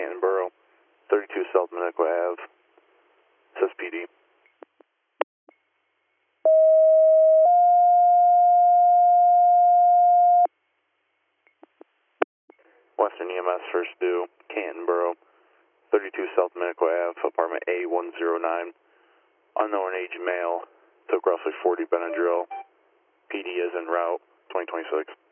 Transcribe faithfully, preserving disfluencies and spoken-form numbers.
Canton Borough, thirty-two South Minnequa Ave, S S P D. Western E M S first due, Canton Borough, thirty-two South Minnequa Ave, apartment A one oh nine. Unknown age male, took roughly forty Benadryl. P D is en route, twenty twenty-six.